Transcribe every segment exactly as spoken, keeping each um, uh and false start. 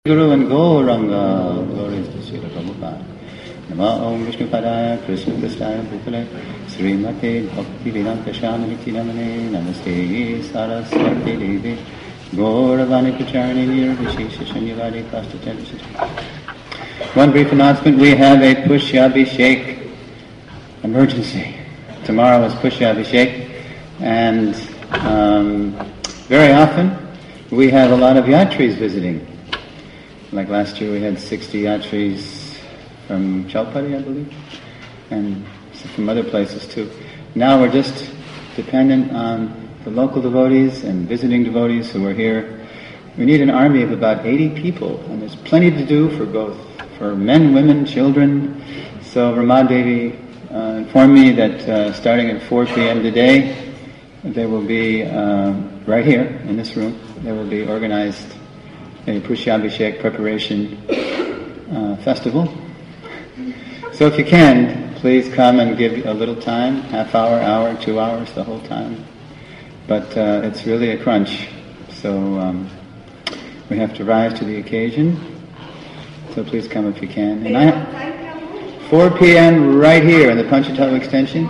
Guru and Gauranga, glories to Srila Prabhupada. Nama Om Vishnu Padaya, Krishna Prasthaya Bhutale, Srimate Bhakti Vedanta Shamiti Namane, Namaste Saraswati Devi, Gauravani Pacharani Nirvishesha Shanyavadi Kastachandra. One brief announcement, we have a Pushyabhishek emergency. Tomorrow is Pushyabhishek, and um, very often we have a lot of yatris visiting. Like last year we had sixty yatris from Chaupadi, I believe, and from other places too. Now we're just dependent on the local devotees and visiting devotees who are here. We need an army of about eighty people, and there's plenty to do for both, for men, women, children. So Ramadevi uh, informed me that uh, starting at four p.m. today, there will be, uh, right here in this room, there will be organized a Pushyabhishek preparation uh, festival. So if you can, please come and give a little time, half hour, hour, two hours, the whole time. But uh, it's really a crunch, so um, we have to rise to the occasion. So please come if you can. And I, four p.m. right here in the Panchatattva extension.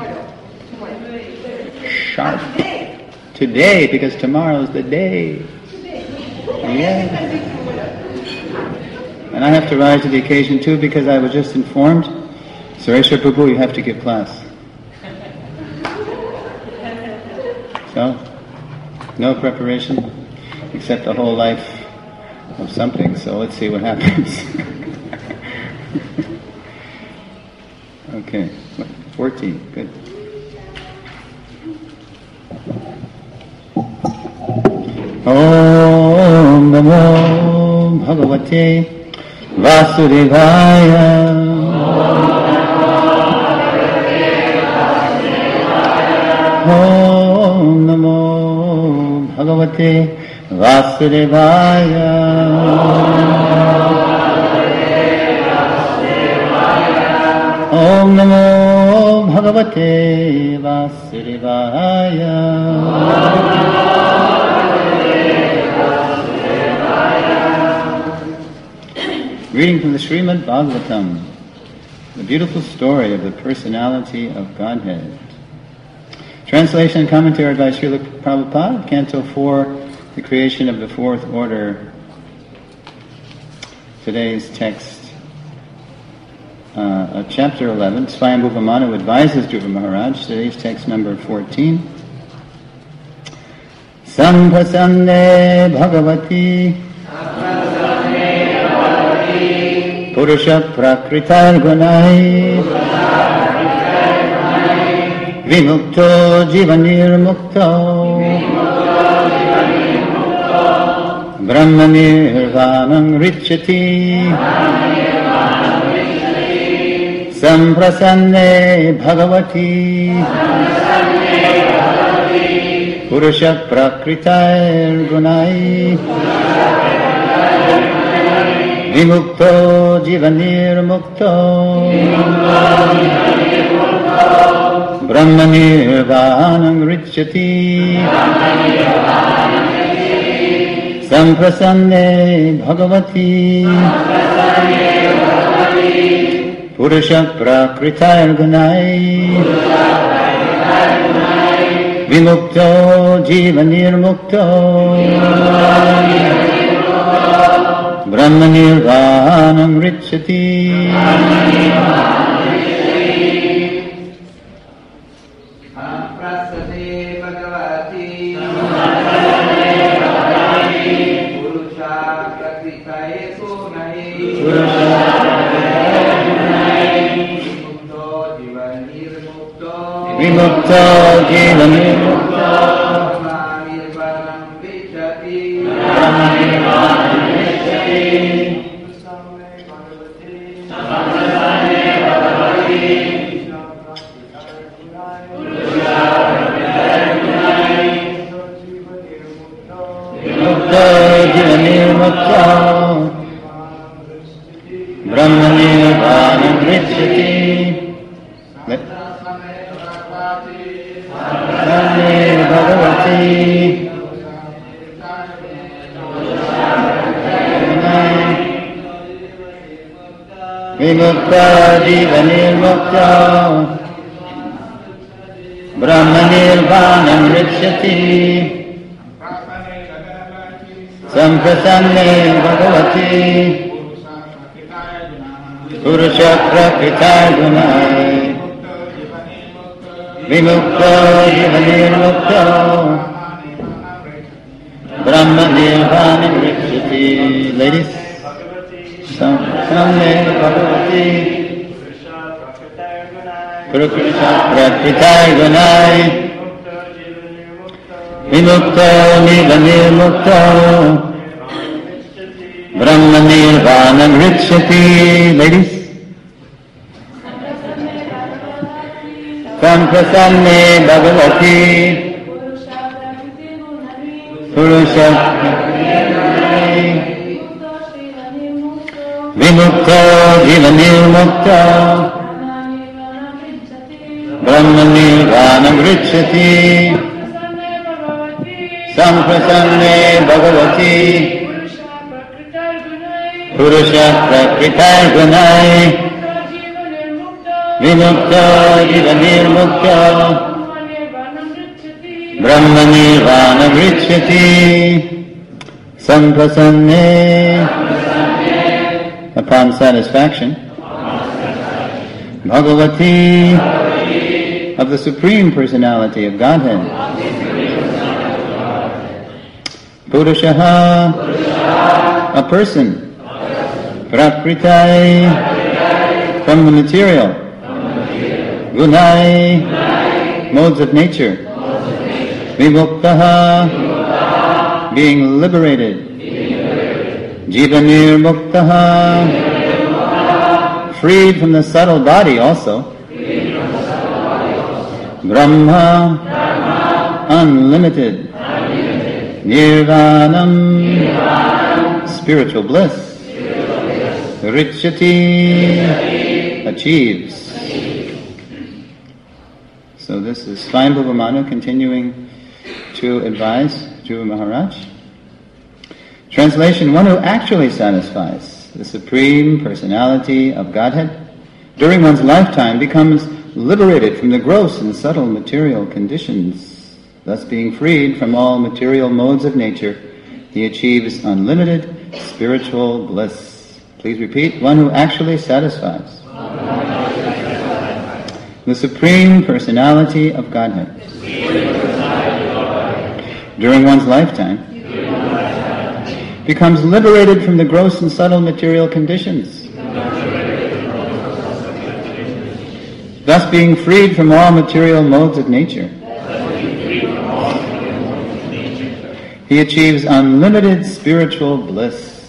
Sharp. Today, because tomorrow's the day. Yeah. And I have to rise to the occasion too, because I was just informed, Sureshwar Prabhu, you have to give class. So, no preparation, except the whole life of something, so let's see what happens. Okay, fourteen, good. Om Namo Bhagavate Vasudevaya. Om Namo Bhagavate Vasudevaya. Om Namo Bhagavate Vasudevaya. Reading from the Srimad Bhagavatam, the beautiful story of the personality of Godhead. Translation and commentary by Srila Prabhupada, Canto four, the creation of the fourth order. Today's text, uh, of chapter eleven, Swayambhuva Manu advises Dhruva Maharaj. Today's text number fourteen. Samprasande Bhagavati Purusha Prakritar Gunai Vimukto Jivanir Mukto Brahmanir Vanam Richati Samprasane Bhagavati Purusha Prakritar Gunai Vimukto Jivanir Mukto Brahmanir Vanam Richati Samprasane Bhagavati Purusha Prakritayar Gunai Vimukto Jivanir Mukto Brahmanirvanam Richati. Samprasane Bhagavati Purusha Prakritaye Gunai Vimukto Jivanir Mukto Vimukto Jivanir Mukto Brahmanirvanam Richati Brahmanirvanam Richati. Samprasane Vimukta jiva nirmukta Brahma nirvanam richyati Samprasanne bhagavati Purusha prakrita gunai Vimukta jiva nirmukta Brahma nirvanam richyati. Ladies, Samprasanne bhagavati Purusha prakrita gunai Vimukta jiva nirmukta Brahma nirvanam richyati. Ladies, Samprasanne bhagavati Purusha Vimukta jiva nirmukta Brahma nirvanam richyati Samprasanne bhagavati Purusha prakrita gunai Vimukta jiva nirmukta Brahma nirvanam richyati Samprasanne. Upon satisfaction, Bhagavati, of the Supreme Personality of Godhead, Purushaha, a person, Prakritai, from the material, Gunai, modes of nature, Vimuktaha, being liberated, Jiva nirmuktaha, freed from the subtle body also, Brahma, unlimited, Nirvanam, spiritual bliss, Richyati, achieves. So this is Swayambhuva Manu continuing to advise Dhruva Maharaj. Translation: one who actually satisfies the Supreme Personality of Godhead during one's lifetime becomes liberated from the gross and subtle material conditions. Thus being freed from all material modes of nature, he achieves unlimited spiritual bliss. Please repeat: one who actually satisfies the Supreme Personality of Godhead during one's lifetime becomes liberated from the gross and subtle material conditions. Thus being freed from all material modes of nature, he achieves unlimited spiritual bliss.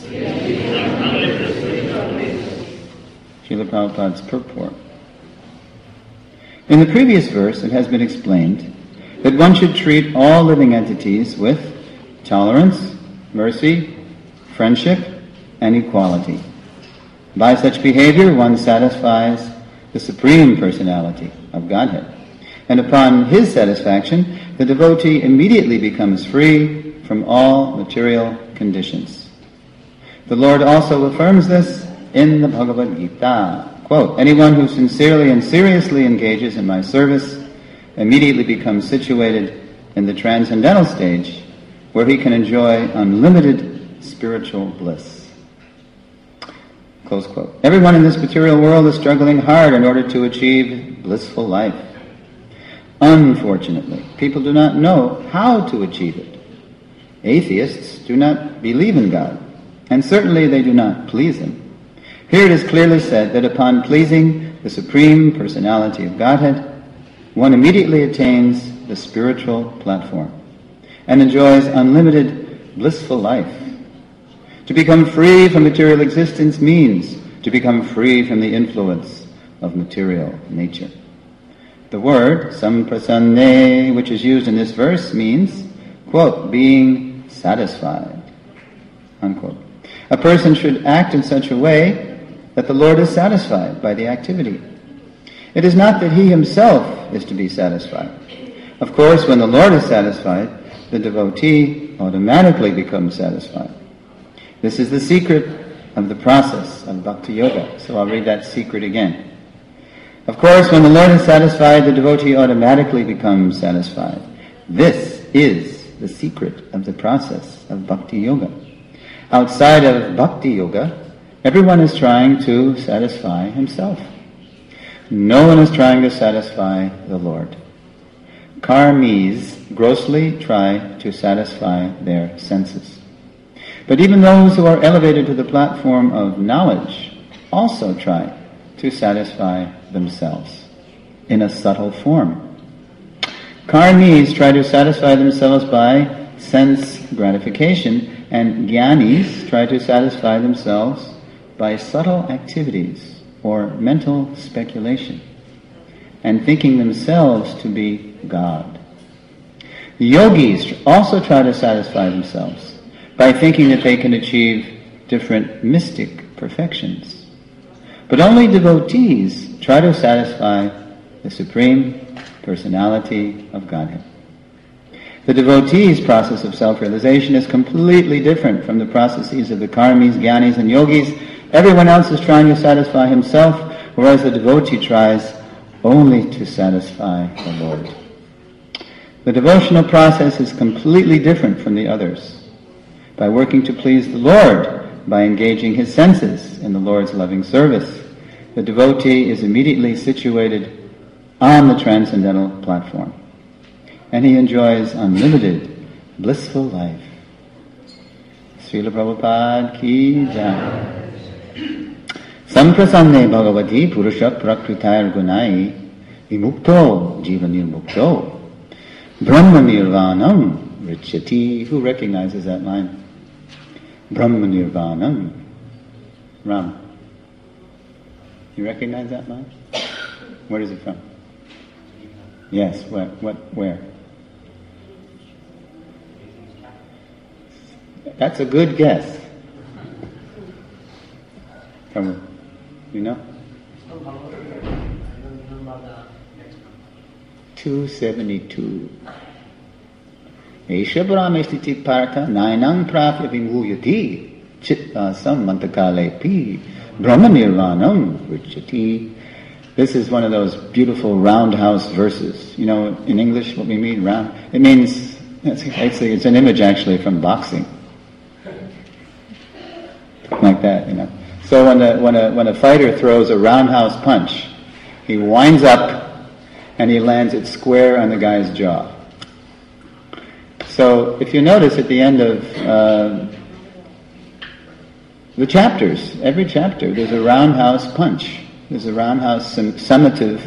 Srila Prabhupada's purport. In the previous verse, it has been explained that one should treat all living entities with tolerance, mercy, friendship, and equality. By such behavior, one satisfies the Supreme Personality of Godhead. And upon his satisfaction, the devotee immediately becomes free from all material conditions. The Lord also affirms this in the Bhagavad Gita. Quote, anyone who sincerely and seriously engages in my service immediately becomes situated in the transcendental stage where he can enjoy unlimited spiritual bliss. Close quote. Everyone in this material world is struggling hard in order to achieve blissful life. Unfortunately, people do not know how to achieve it. Atheists do not believe in God, and certainly they do not please Him. Here it is clearly said that upon pleasing the Supreme Personality of Godhead, one immediately attains the spiritual platform and enjoys unlimited blissful life. To become free from material existence means to become free from the influence of material nature. The word samprasanne, which is used in this verse, means, quote, being satisfied, unquote. A person should act in such a way that the Lord is satisfied by the activity. It is not that he himself is to be satisfied. Of course, when the Lord is satisfied, the devotee automatically becomes satisfied. This is the secret of the process of Bhakti Yoga. So I'll read that secret again. Of course, when the Lord is satisfied, the devotee automatically becomes satisfied. This is the secret of the process of Bhakti Yoga. Outside of Bhakti Yoga, everyone is trying to satisfy himself. No one is trying to satisfy the Lord. Karmis grossly try to satisfy their senses. But even those who are elevated to the platform of knowledge also try to satisfy themselves in a subtle form. Karmis try to satisfy themselves by sense gratification, and jnanis try to satisfy themselves by subtle activities or mental speculation, and thinking themselves to be God. The yogis also try to satisfy themselves by thinking that they can achieve different mystic perfections. But only devotees try to satisfy the Supreme Personality of Godhead. The devotee's process of self-realization is completely different from the processes of the karmis, jnanis, and yogis. Everyone else is trying to satisfy himself, whereas the devotee tries only to satisfy the Lord. The devotional process is completely different from the others. By working to please the Lord, by engaging his senses in the Lord's loving service, the devotee is immediately situated on the transcendental platform, and he enjoys unlimited, blissful life. Srila Prabhupada ki jai. Samprasanne bhagavati purusha prakritayar gunai vimukto jivanir mukto brahma nirvanam richati. Who recognizes that line? Brahma nirvanam. Ram. You recognize that line? Where is it from? Yes, what, what, where? That's a good guess. From, you know? two seventy-two. Esha Brahmestiti Partha Nainang Prapya Vimuyati Chitta Sam Mantakale Pi Brahma Nirvanam Richati. This is one of those beautiful roundhouse verses. You know, in English, what we mean round, it means, it's, actually, it's an image actually from boxing. Like that, you know. So when a, when a, when a fighter throws a roundhouse punch, he winds up and he lands it square on the guy's jaw. So if you notice at the end of uh, the chapters, every chapter, there's a roundhouse punch. There's a roundhouse sum- summative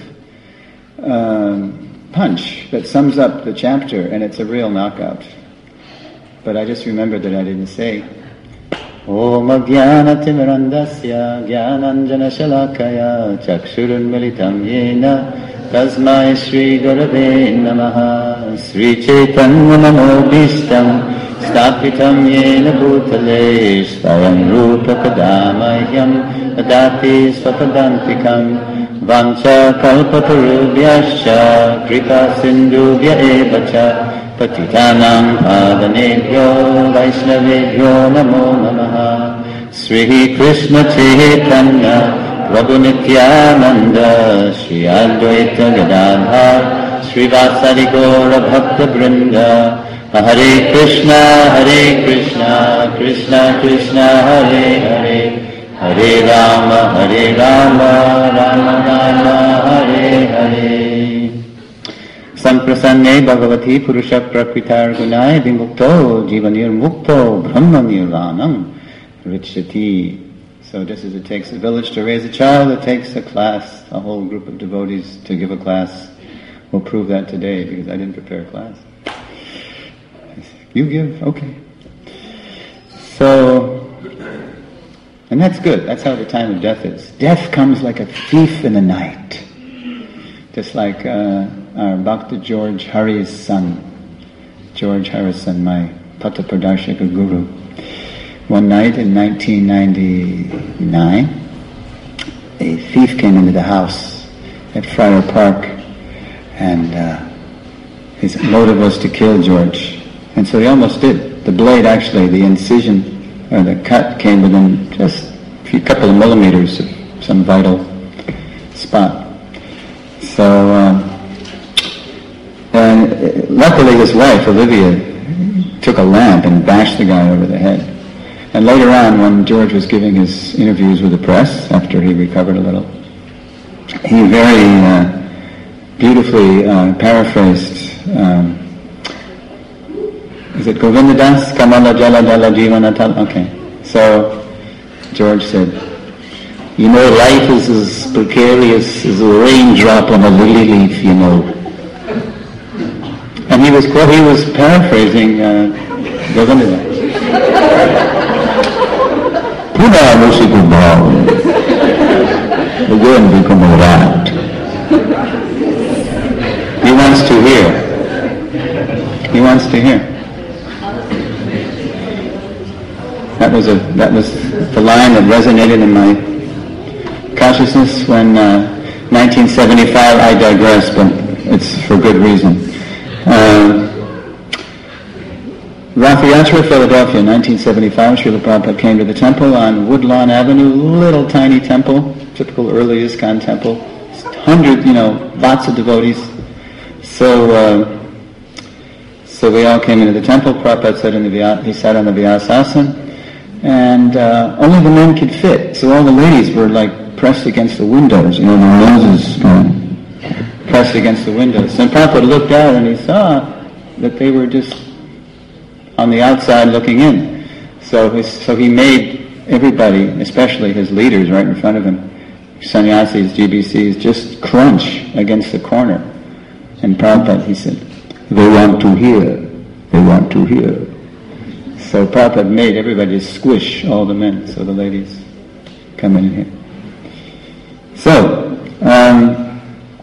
um, punch that sums up the chapter, and it's a real knockout. But I just remembered that I didn't say. Om Jnana Timirandasya Jnananjana Shalakaya Chakshurunmilitam Yena Tasmai Shri Gurave Namaha Sri Chaitanya Manobhishtam Stapitam Yena Bhutale Svayam Rupa Kadamahyam Adati Svapadantikam Vancha Kalpatarubhyascha Kripa Sindhubhya Evacha Patitanam Padanebhyo Vaishnavebhyo Namo Namaha Sri Krishna Chaitanya Prabhu Nityananda Shri Advaita Gadadhar Sri Vasari Gaura Bhakta Vrinda Hare Krishna Hare Krishna Krishna Krishna Hare Hare Hare Rama Hare Rama Rama Rama Hare Hare. Samprasanne Bhagavati Purusha Prakritar Gunai Vimukto Jivanir Mukto Brahma Nirvanam Richati. So just as it takes a village to raise a child, it takes a class, a whole group of devotees to give a class. We'll prove that today because I didn't prepare a class. You give? Okay. So, and that's good. That's how the time of death is. Death comes like a thief in the night. Just like uh, our Bhakta George Hari's son, George Hari's son, my Pata Pradarshaka guru. One night in nineteen ninety-nine, a thief came into the house at Friar Park, and uh, his motive was to kill George. And so he almost did. The blade actually, the incision, or the cut came within just few couple of millimeters of some vital spot. So, um, and luckily his wife, Olivia, took a lamp and bashed the guy over the head. And later on, when George was giving his interviews with the press, after he recovered a little, he very uh, beautifully uh, paraphrased, um, is it Govinda Das? Kamala Jala Jala Jivana Tal? Okay. So, George said, you know, life is as precarious as a raindrop on a lily leaf, you know. And he was he was paraphrasing uh, Govinda Das. Puna Musikubhav, again become a rat. He wants to hear. He wants to hear. That was a that was the line that resonated in my consciousness when uh, nineteen seventy-five. I digress, but it's for good reason. Uh, Rath Yatra, Philadelphia, nineteen seventy-five. Srila Prabhupada came to the temple on Woodlawn Avenue, little tiny temple, typical early ISKCON temple. Hundred, you know, lots of devotees. So. Uh, So we all came into the temple. Prabhupada sat in the Vyasa, he sat on the Vyasasana, and uh, only the men could fit. So all the ladies were like pressed against the windows, you know, their noses uh, pressed against the windows. And Prabhupada looked out and he saw that they were just on the outside looking in. So his, so he made everybody, especially his leaders right in front of him, sannyasis, G B Cs, just crunch against the corner. And Prabhupada, he said, they want to hear. They want to hear. So Prabhupada made everybody squish all the men, so the ladies come in here. So, um,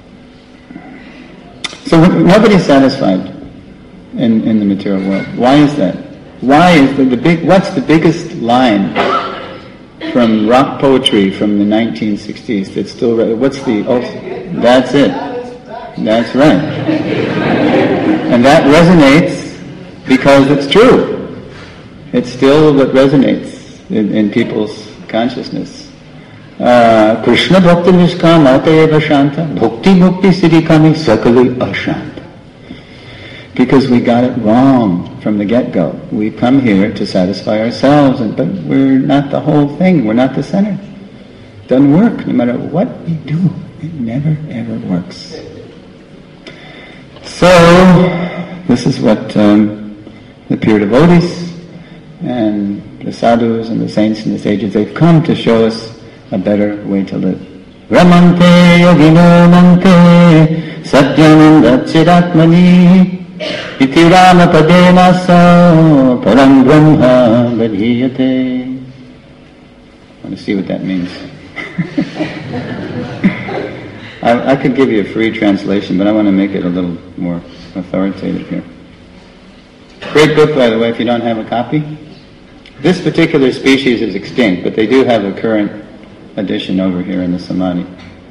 so nobody's satisfied in, in the material world. Why is that? Why is the, the big? What's the biggest line from rock poetry from the nineteen sixties that's still? What's the? Oh, that's it. That's right. And that resonates because it's true. It's still what resonates in, in people's consciousness. Uh, Krishna Bhakti Niskama Atayeva Shanta Bhakti Mukti Siddhikami Sakali Ashanta. Because we got it wrong from the get-go. We come here to satisfy ourselves, and, but we're not the whole thing. We're not the center. It doesn't work. No matter what we do, it never ever works. So, this is what um, the pure devotees and the sadhus and the saints and the sages, they've come to show us a better way to live. Ramante yogino mante satyananda chiratmani iti rama padena sa param brahma gadhiyate. I want to see what that means. I, I could give you a free translation, but I want to make it a little more authoritative here. Great book, by the way, if you don't have a copy. This particular species is extinct, but they do have a current edition over here in the Samadhi.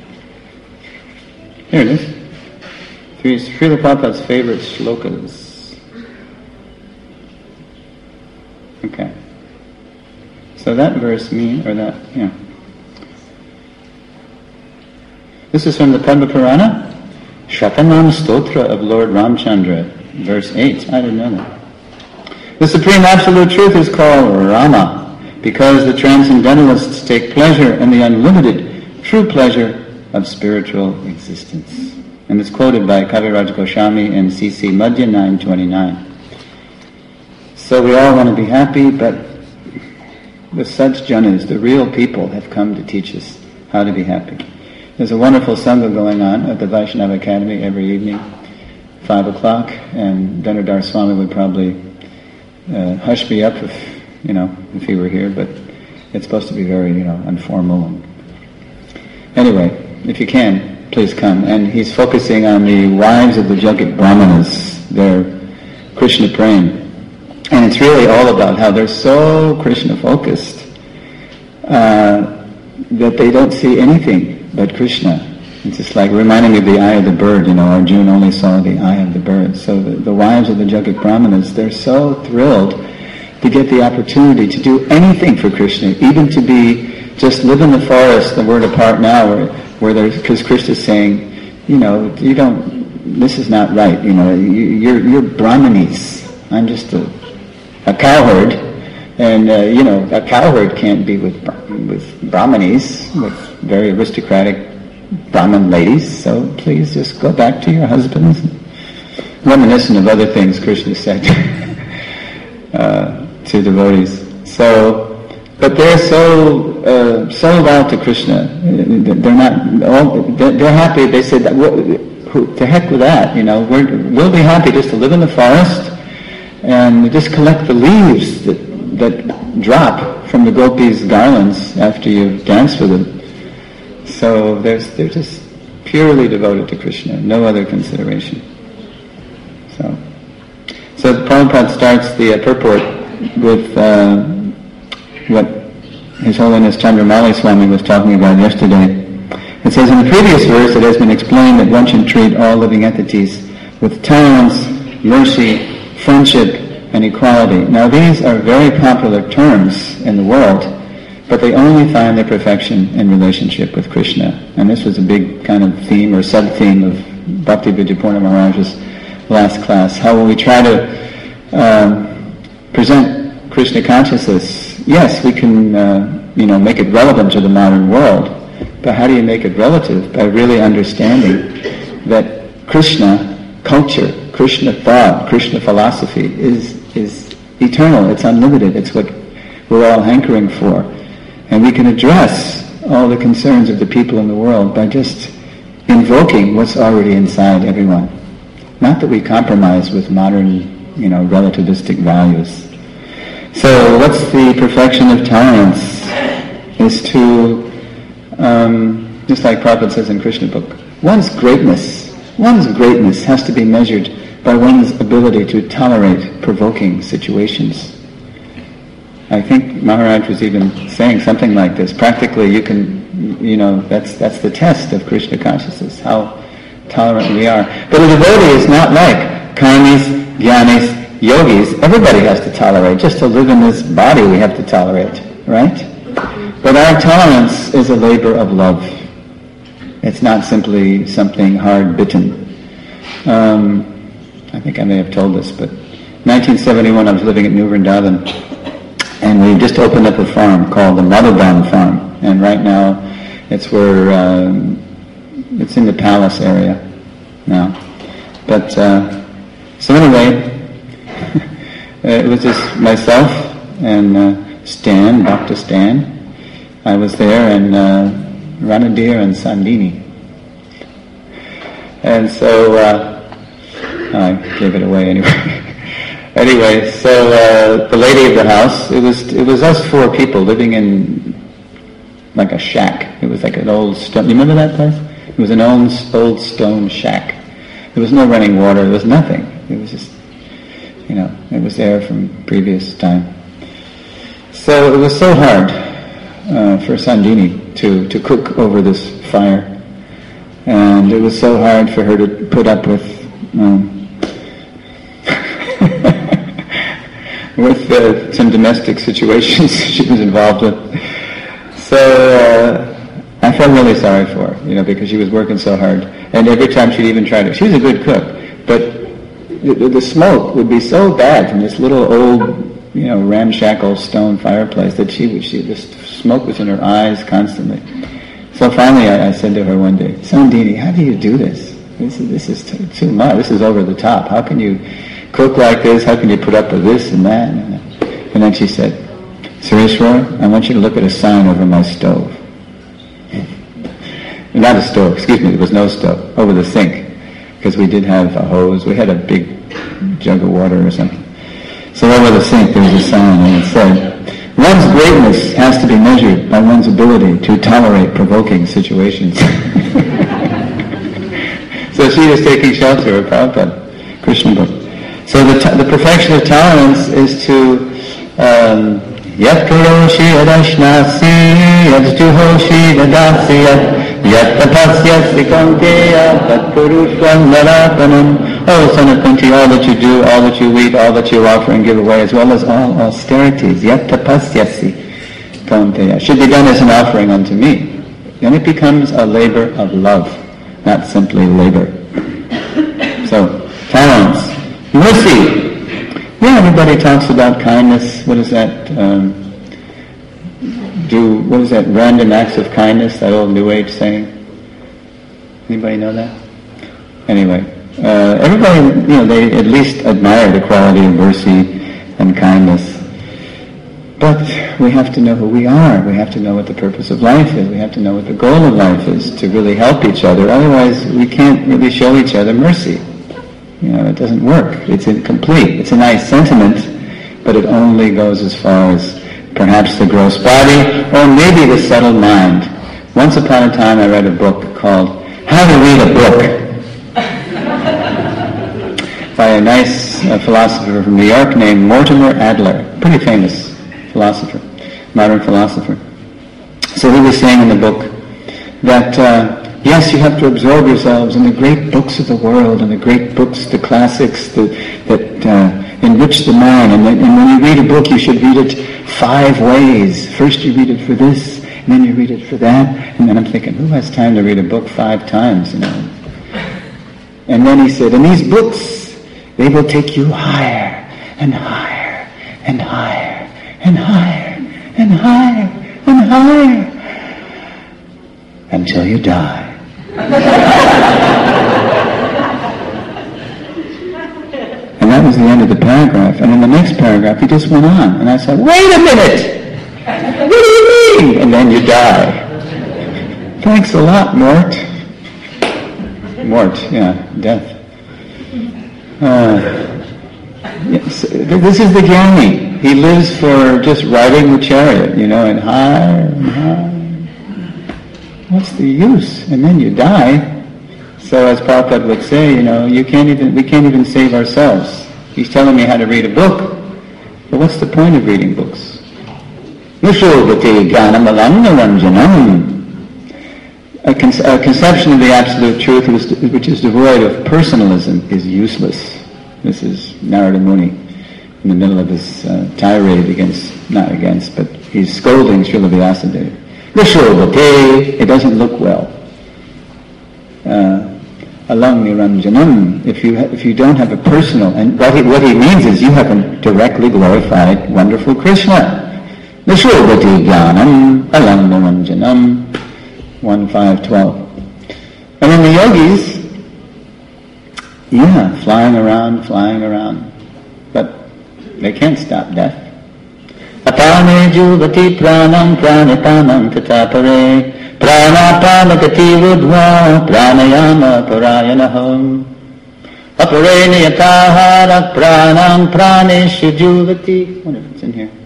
Here it is. Three Srila Prabhupada's favorite shlokas. Okay. So that verse mean, or that, yeah. This is from the Padma Purana, Shatanam Stotra of Lord Ramchandra, verse eight. I didn't know that. The Supreme Absolute Truth is called Rama, because the Transcendentalists take pleasure in the unlimited, true pleasure of spiritual existence. And it's quoted by Kaviraj Goswami in C C Madhya nine twenty-nine. So we all want to be happy, but the Sajjanas, the real people, have come to teach us how to be happy. There's a wonderful Sangha going on at the Vaishnava Academy every evening, five o'clock, and Dhanurdhar Swami would probably uh, hush me up if, you know, if he were here, but it's supposed to be very, you know, informal. And anyway, if you can, please come. And he's focusing on the wives of the Jagat Brahmanas, their Krishna praying. And it's really all about how they're so Krishna-focused uh, that they don't see anything but Krishna. It's just like reminding me of the eye of the bird, you know, Arjuna only saw the eye of the bird. So the, the wives of the Jagat Brahmanas, they're so thrilled to get the opportunity to do anything for Krishna, even to be just live in the forest, the word apart now, where, where there's, because Krishna's saying, you know, you don't, this is not right, you know, you, you're, you're Brahmanis. I'm just a, a cowherd, and, uh, you know, a cowherd can't be with, with Brahmanis, with very aristocratic Brahmin ladies, so please just go back to your husbands. Reminiscent of other things Krishna said uh, to devotees. So, but they're so uh, sold out to Krishna. They're not. All, they're happy. They said, that, who, "To heck with that." You know, we're, we'll be happy just to live in the forest and just collect the leaves that that drop from the gopis' garlands after you dance with them. So there's, they're just purely devoted to Krishna, no other consideration. So, so Prabhupada starts the uh, purport with uh, what His Holiness Chandramali Swami was talking about yesterday. It says, in the previous verse it has been explained that one should treat all living entities with tolerance, mercy, friendship, and equality. Now these are very popular terms in the world, but they only find their perfection in relationship with Krishna. And this was a big kind of theme or sub-theme of Bhakti Vidyapurna Maharaj's last class. How will we try to um, present Krishna consciousness? Yes, we can uh, you know, make it relevant to the modern world, but how do you make it relative? By really understanding that Krishna culture, Krishna thought, Krishna philosophy is, is eternal, it's unlimited, it's what we're all hankering for. And we can address all the concerns of the people in the world by just invoking what's already inside everyone. Not that we compromise with modern, you know, relativistic values. So what's the perfection of tolerance? Is to, um, just like Prabhupada says in Krishna book, one's greatness, one's greatness has to be measured by one's ability to tolerate provoking situations. I think Maharaj was even saying something like this. Practically, you can, you know, that's that's the test of Krishna consciousness, how tolerant we are. But a devotee is not like karmis, jnanis, yogis. Everybody has to tolerate. Just to live in this body, we have to tolerate, right? But our tolerance is a labor of love. It's not simply something hard-bitten. Um, I think I may have told this, but nineteen seventy-one, I was living at New Vrindavan. And we just opened up a farm called the Madhuban Farm, and right now it's where um, it's in the palace area now. But uh, so anyway, it was just myself and uh, Stan, Doctor Stan. I was there, and uh, Ranadir and Sandini. And so uh, I gave it away anyway. Anyway, so uh, the lady of the house, it was it was us four people living in like a shack. It was like an old stone. You remember that place? It was an old old stone shack. There was no running water. There was nothing. It was just, you know, it was there from previous time. So it was so hard uh, for Sandini to to cook over this fire, and it was so hard for her to put up with. Um, with uh, some domestic situations she was involved with. So uh, I felt really sorry for her, you know, because she was working so hard. And every time she'd even try to, she was a good cook, but the, the smoke would be so bad from this little old, you know, ramshackle stone fireplace that she would, she just, smoke was in her eyes constantly. So finally I, I said to her one day, Sandini, how do you do this? This is, this is too, too much. This is over the top. How can you cook like this? How can you put up with this and that? And then she said, Sureshwar, I want you to look at a sign over my stove. Not a stove, excuse me, there was no stove, over the sink, because we did have a hose. We had a big jug of water or something. So over the sink there was a sign, and it said, one's greatness has to be measured by one's ability to tolerate provoking situations. So she was taking shelter of Prabhupada, Krishna book. So the, t- the perfection of tolerance is to Yat karoshi adashnasi Yat juhoshi dadasi Yat tapasyasi kanteya Tat purushvam narapanam. Oh, son of Kunti, all that you do, all that you eat, all that you offer and give away, as well as all austerities. Yat tapasyasi. kaunteya, should be done as an offering unto me. Then it becomes a labor of love, not simply labor. So, tolerance. Mercy. Yeah, everybody talks about kindness. What is that? Um, do, what is that? Random acts of kindness, that old New Age saying? Anybody know that? Anyway, uh, everybody, you know, they at least admire the quality of mercy and kindness. But we have to know who we are. We have to know what the purpose of life is. We have to know what the goal of life is, to really help each other. Otherwise, we can't really show each other mercy. You know, it doesn't work. It's incomplete. It's a nice sentiment, but it only goes as far as perhaps the gross body, or maybe the subtle mind. Once upon a time, I read a book called How to Read a Book, by a nice uh, philosopher from New York named Mortimer Adler, pretty famous philosopher, modern philosopher. So he was saying in the book that, uh, yes, you have to absorb yourselves in the great books of the world, and the great books, the classics the, that uh, enrich the mind, and, then, and when you read a book, you should read it five ways. First you read it for this, and then you read it for that, and then I'm thinking, who has time to read a book five times, you know? And then he said, and these books, they will take you higher and higher and higher and higher and higher and higher until you die. And that was the end of the paragraph. And in the next paragraph, he just went on. And I said, wait a minute! What do you mean? And then you die. Thanks a lot, Mort. Mort, yeah, death. Uh, yes, this is the Gyani. He lives for just riding the chariot, you know, and higher and higher. What's the use? And then you die. So as Prabhupada would say, you know, you can't even we can't even save ourselves. He's telling me how to read a book, but what's the point of reading books? Nishobhati Gyanam Alam Naranjanam. A, con- a conception of the absolute truth which is, which is devoid of personalism is useless. This is Narada Muni in the middle of his uh, tirade against, not against, but he's scolding Srila Vyasadeva. Vishobhate, it doesn't look well. Alang Niranjanam, if you ha- if you don't have a personal, and what he, what he means is you haven't directly glorified wonderful Krishna. Vishobhate Jnanam Alang Niranjanam. one five twelve. And then the yogis, yeah, flying around, flying around, but they can't stop death. Apane juvati pranam pranipanam tatapare pranapanagati rudva pranayama parayanaham apare niyatahara pranam praneshu juvati. I wonder if it's in here.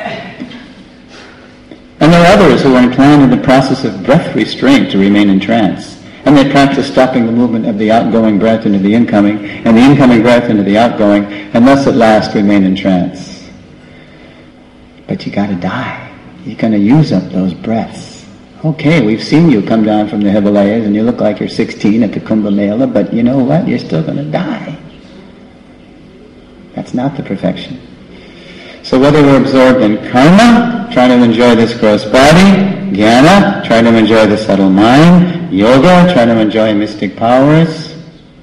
And there are others who are inclined in the process of breath restraint to remain in trance. And they practice stopping the movement of the outgoing breath into the incoming, and the incoming breath into the outgoing, and thus at last remain in trance. But you gotta die. You're gonna use up those breaths. Okay, we've seen you come down from the Himalayas and you look like you're sixteen at the Kumbh Mela, but you know what? You're still gonna die. That's not the perfection. So whether we're absorbed in karma, trying to enjoy this gross body, jnana, trying to enjoy the subtle mind, yoga, trying to enjoy mystic powers,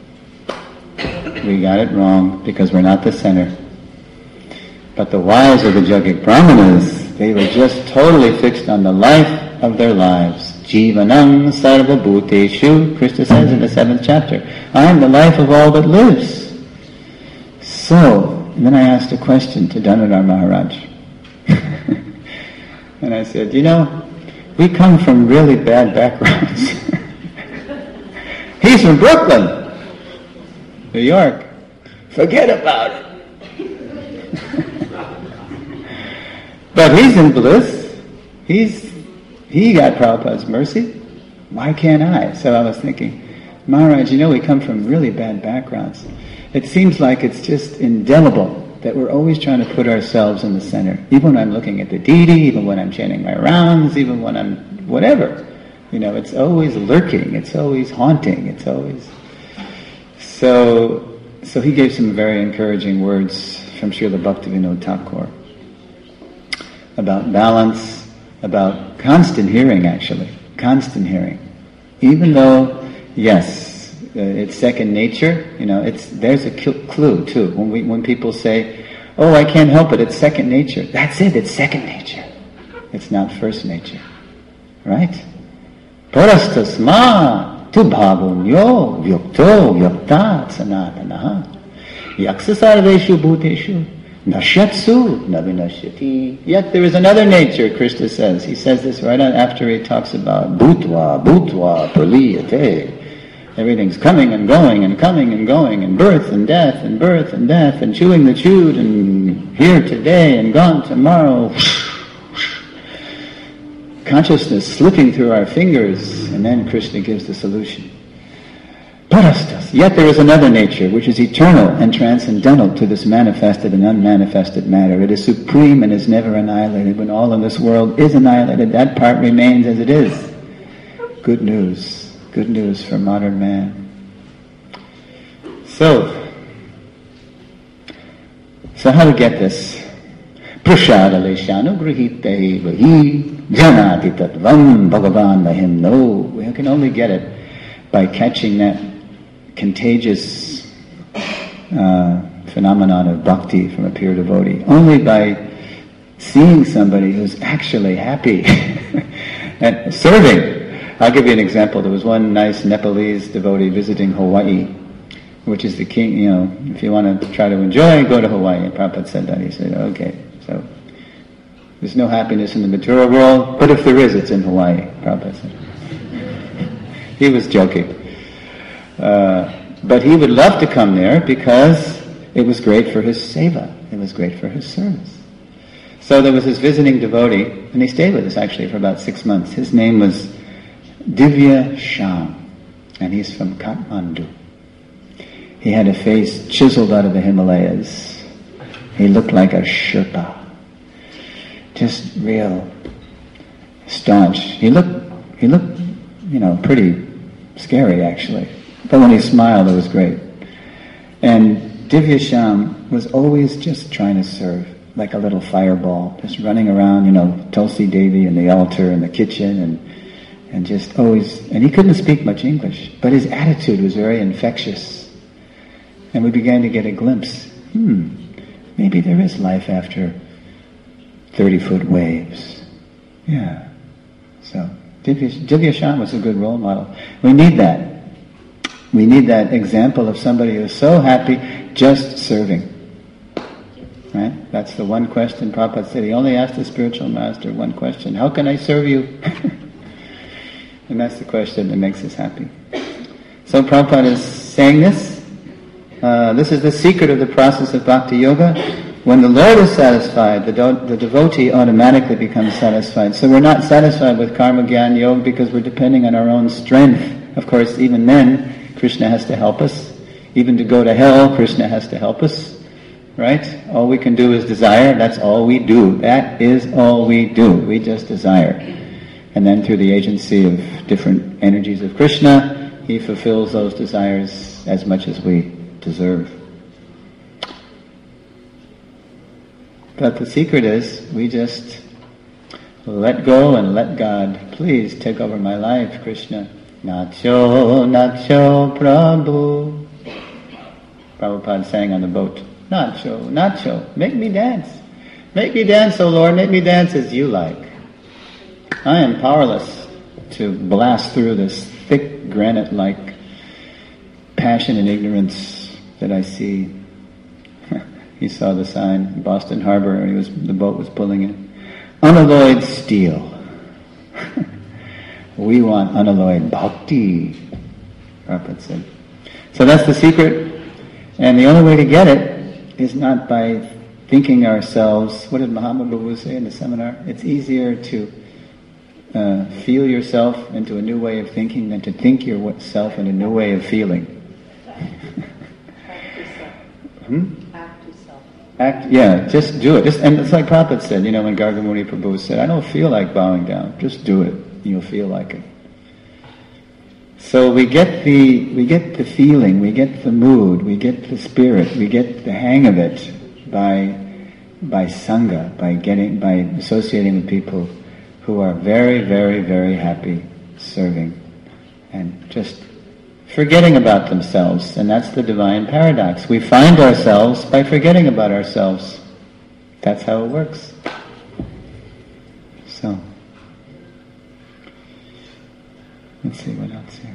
we got it wrong because we're not the center. But the wise of the Yogic Brahmanas, they were just totally fixed on the life of their lives. Jivanam sarva bhuteshu, Krishna says in the seventh chapter, I am the life of all that lives. So, and then I asked a question to Dhanadhar Maharaj. And I said, you know, we come from really bad backgrounds. He's from Brooklyn, New York. Forget about it. But he's in bliss. He's he got Prabhupada's mercy. Why can't I? So I was thinking, Maharaj, you know, we come from really bad backgrounds. It seems like it's just indelible that we're always trying to put ourselves in the center. Even when I'm looking at the deity, even when I'm chanting my rounds, even when I'm whatever. You know, it's always lurking, it's always haunting, it's always... So, so he gave some very encouraging words from Srila Bhaktivinoda Thakur about balance about constant hearing, actually. Constant hearing. Even though, yes, uh, it's second nature, you know, it's there's a clue, too. When we when people say, oh, I can't help it, it's second nature. That's it, it's second nature. It's not first nature. Right? Parastasma tu bhavunyo vyukto vyuktat sanatanaha yaksa sarveshu bhuteshu nashyatsu navinashyati. Yet there is another nature, Krishna says. He says this right on after he talks about bhutva, bhutva, praliyate. Everything's coming and going and coming and going and birth and death and birth and death and chewing the chewed and here today and gone tomorrow. Consciousness slipping through our fingers, and then Krishna gives the solution. Parastas. Yet there is another nature which is eternal and transcendental to this manifested and unmanifested matter. It is supreme and is never annihilated. When all in this world is annihilated, that part remains as it is. Good news. Good news for modern man. So, so how to get this? Prashada leshanu grihite vahi janati tatvam bhagavan mahim. No, we can only get it by catching that contagious uh, phenomenon of bhakti from a pure devotee. Only by seeing somebody who's actually happy and serving. I'll give you an example. There was one nice Nepalese devotee visiting Hawaii, which is the king, you know, if you want to try to enjoy, go to Hawaii. And Prabhupada said that. He said, okay, so there's no happiness in the material world, but if there is, it's in Hawaii, Prabhupada said. He was joking. Uh, but he would love to come there because it was great for his seva. It was great for his service. So there was this visiting devotee, and he stayed with us actually for about six months. His name was Divya Sham, and he's from Kathmandu. He had a face chiseled out of the Himalayas. He looked like a Sherpa. Just real staunch. He looked, he looked, you know, pretty scary actually. But when he smiled, it was great. And Divya Sham was always just trying to serve, like a little fireball, just running around, you know, Tulsi Devi and the altar and the kitchen, and and just always, and he couldn't speak much English, but his attitude was very infectious. And we began to get a glimpse, hmm, maybe there is life after thirty-foot waves. Yeah. So, Divya, Divya Sham was a good role model. We need that. We need that example of somebody who's so happy just serving. Right? That's the one question Prabhupada said. He only asked the spiritual master one question. How can I serve you? And that's the question that makes us happy. So Prabhupada is saying this. Uh, this is the secret of the process of Bhakti Yoga. When the Lord is satisfied, the, do- the devotee automatically becomes satisfied. So we're not satisfied with Karma Gyan Yoga because we're depending on our own strength. Of course, even then, Krishna has to help us. Even to go to hell, Krishna has to help us. Right? All we can do is desire. That's all we do. That is all we do. We just desire. And then through the agency of different energies of Krishna, he fulfills those desires as much as we deserve. But the secret is, we just let go and let God. Please take over my life, Krishna. Nacho, Nacho, Prabhu. Prabhupada sang on the boat. Nacho, Nacho, make me dance. Make me dance, O Lord, make me dance as you like. I am powerless to blast through this thick granite-like passion and ignorance that I see. He saw the sign in Boston Harbor, and he was, the boat was pulling in. Unalloyed steel. We want unalloyed bhakti, Prabhupada said. So that's the secret, and the only way to get it is not by thinking ourselves. What did Mahatma Prabhu say in the seminar? It's easier to uh, feel yourself into a new way of thinking than to think yourself in a new way of feeling. hmm? Act, yeah, just do it. Just, and it's like Prabhupada said, you know, when Gargamuni Prabhu said, I don't feel like bowing down. Just do it. You'll feel like it. So we get the we get the feeling, we get the mood, we get the spirit, we get the hang of it by by sangha, by getting by associating with people who are very, very, very happy serving and just forgetting about themselves. And that's the divine paradox. We find ourselves by forgetting about ourselves. That's how it works. So, let's see what else here.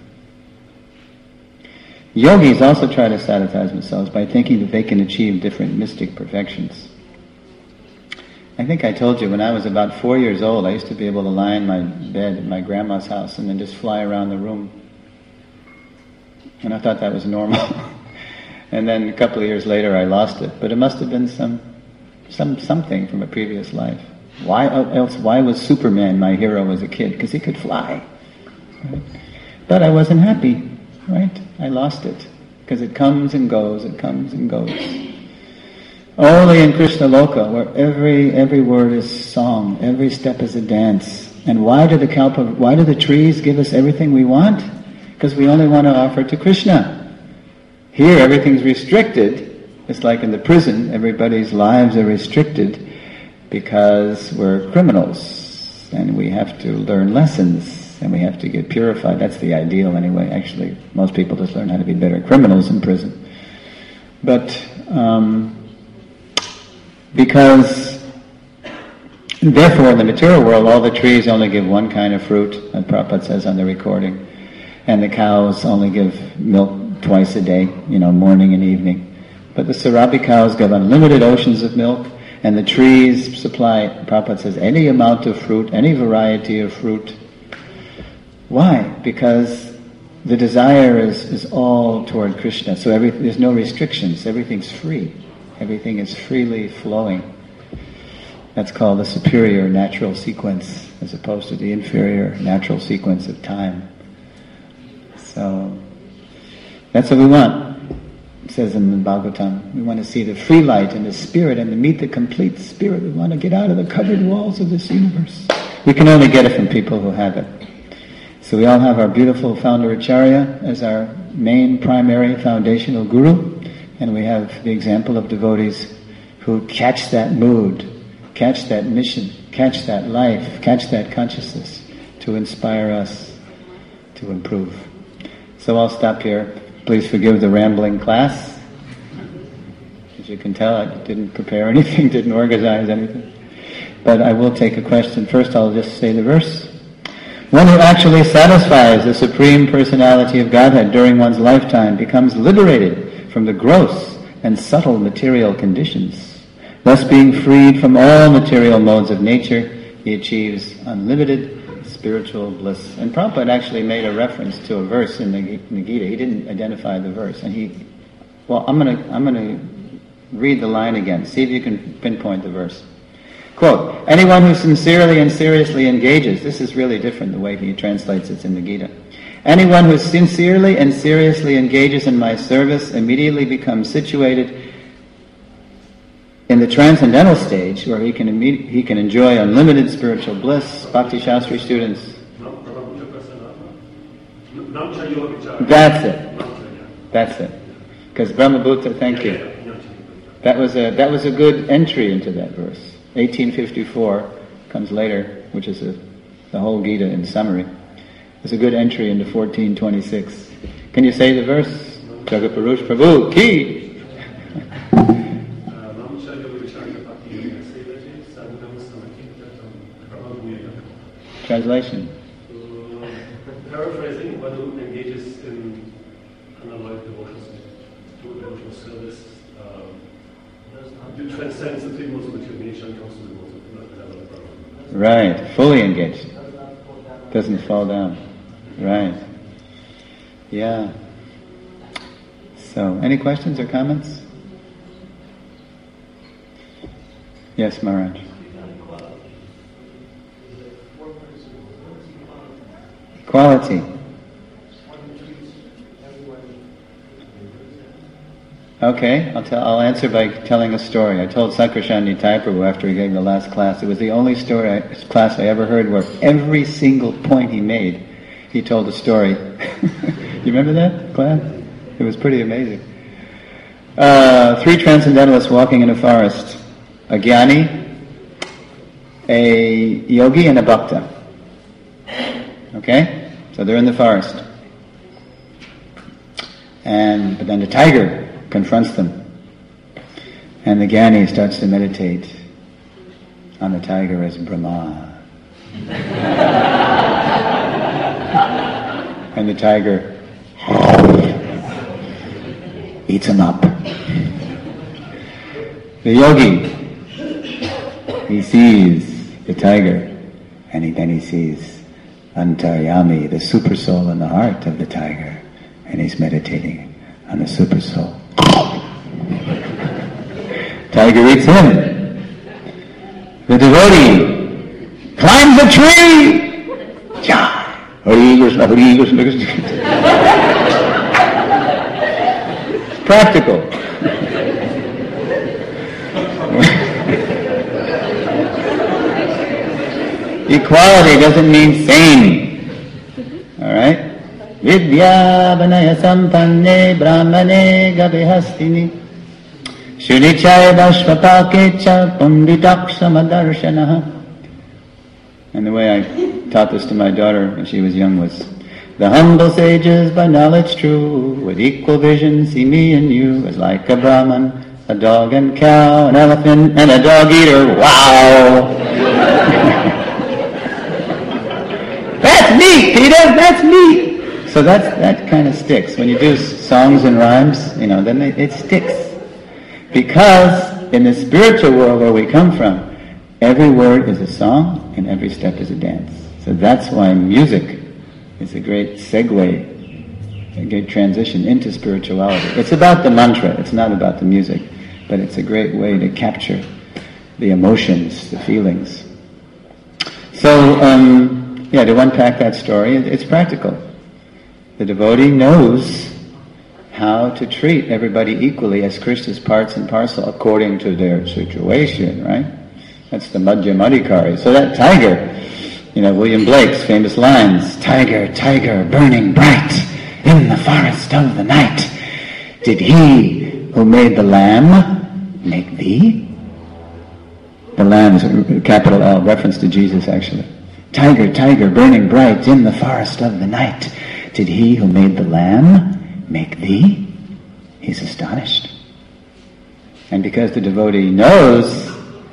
Yogis also try to satisfy themselves by thinking that they can achieve different mystic perfections. I think I told you when I was about four years old, I used to be able to lie in my bed at my grandma's house and then just fly around the room. And I thought that was normal. And then a couple of years later I lost it. But it must have been some, some something from a previous life. Why else, why was Superman my hero as a kid? Because he could fly. Right? But I wasn't happy, right? I lost it. Because it comes and goes, it comes and goes. Only in Krishna Loka, where every every word is song, every step is a dance. And why do the kalpa, why do the trees give us everything we want? Because we only want to offer to Krishna. Here, everything's restricted. It's like in the prison, everybody's lives are restricted because we're criminals, and we have to learn lessons, and we have to get purified. That's the ideal, anyway. Actually, most people just learn how to be better criminals in prison. But um, because, therefore, in the material world, all the trees only give one kind of fruit, as Prabhupada says on the recording, and the cows only give milk twice a day, you know, morning and evening. But the Sarabi cows give unlimited oceans of milk, and the trees supply, Prabhupada says, any amount of fruit, any variety of fruit. Why? Because the desire is, is all toward Krishna, so every, there's no restrictions, everything's free. Everything is freely flowing. That's called the superior natural sequence, as opposed to the inferior natural sequence of time. So, that's what we want, it says in the Bhagavatam. We want to see the free light and the spirit and to meet the complete spirit. We want to get out of the covered walls of this universe. We can only get it from people who have it. So we all have our beautiful founder Acharya as our main primary foundational guru. And we have the example of devotees who catch that mood, catch that mission, catch that life, catch that consciousness to inspire us to improve. So I'll stop here. Please forgive the rambling class. As you can tell, I didn't prepare anything, didn't organize anything. But I will take a question. First I'll just say the verse. One who actually satisfies the Supreme Personality of Godhead during one's lifetime becomes liberated from the gross and subtle material conditions. Thus being freed from all material modes of nature, he achieves unlimited spiritual bliss. And Prabhupada actually made a reference to a verse in the, in the Gita. He didn't identify the verse. And he, well, I'm going to I'm going to read the line again. See if you can pinpoint the verse. Quote, anyone who sincerely and seriously engages, this is really different the way he translates it in the Gita. Anyone who sincerely and seriously engages in my service immediately becomes situated in the transcendental stage where he can imme- he can enjoy unlimited spiritual bliss. Bhakti Shastri students. That's it. That's it. Because Brahmabhuta, thank you. That was a that was a good entry into that verse. eighteen fifty-four comes later, which is a, the whole Gita in summary. It's a good entry into fourteen twenty-six. Can you say the verse? Jagapurush Prabhu Ki! Translation. Uh, paraphrasing, one who engages in unalloyed devotional, devotional service, um, you transcend the three modes of material and comes to the modes of the Right, fully engaged. Doesn't fall down. Right. Yeah. So, any questions or comments? Yes, Maharaj. Quality. Okay, I'll tell. I'll answer by telling a story. I told Sankarshan Prabhu after he gave the last class. It was the only story I, class I ever heard where every single point he made, he told a story. You remember that class? It was pretty amazing. Uh, three transcendentalists walking in a forest. A jnani, a yogi and a bhakta. Okay? So they're in the forest. And but then the tiger confronts them. And the Gyani starts to meditate on the tiger as Brahma. And the tiger eats him up. The yogi, he sees the tiger, and he, then he sees Antaryami, the super soul in the heart of the tiger, and he's meditating on the super soul. Tiger eats him. The devotee climbs a tree. Cha! Hari Krishna, Hari Krishna, Krishna. It's practical. Equality doesn't mean same. Alright? Vidya vanaya sampanne brahmane gabihastini Shunichaya dashvapakecha punditakshamadarshanaha. And the way I taught this to my daughter when she was young was, the humble sages by knowledge true, with equal vision see me and you, as like a Brahman, a dog and cow, an elephant and a dog eater. Wow! That's neat, Peter, that's neat! So that's, that kind of sticks. When you do songs and rhymes, you know, then it, it sticks. Because in the spiritual world where we come from, every word is a song and every step is a dance. So that's why music is a great segue, a great transition into spirituality. It's about the mantra, it's not about the music, but it's a great way to capture the emotions, the feelings. So, um, yeah, to unpack that story, it's practical. The devotee knows how to treat everybody equally as Krishna's parts and parcel according to their situation, right? That's the Madhyamadikari. So that tiger, you know, William Blake's famous lines, tiger, tiger, burning bright in the forest of the night, did he who made the lamb make thee? The lamb is a capital L, reference to Jesus actually. Tiger, tiger, burning bright in the forest of the night, did he who made the lamb make thee? He's astonished. And because the devotee knows,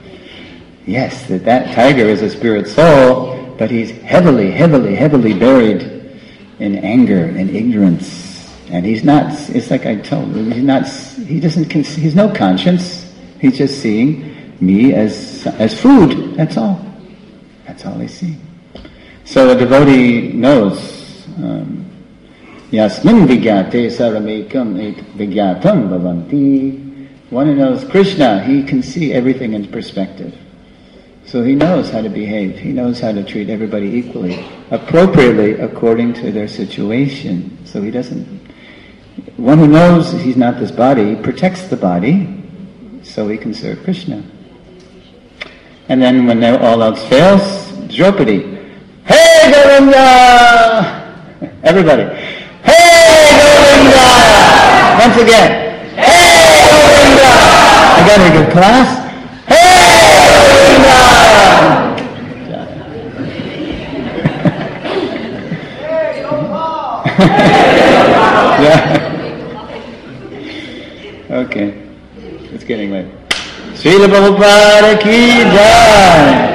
yes, that that tiger is a spirit soul, but he's heavily, heavily, heavily buried in anger and ignorance. And he's not, it's like I told him, he's not, he doesn't, he's no conscience. He's just seeing me as, as food. That's all. That's all they see. So the devotee knows, um, Yasmin vigyate saramekam et vigyatam bhavanti. One who knows Krishna, he can see everything in perspective. So he knows how to behave. He knows how to treat everybody equally, appropriately according to their situation. So he doesn't... One who knows he's not this body protects the body so he can serve Krishna. And then when all else fails, Draupadi, hey Govinda! Everybody. Hey Govinda! Once again. Hey Govinda! I got a good class. Hey Govinda! Yeah. Okay. It's getting late. Srila Prabhupada ki jai!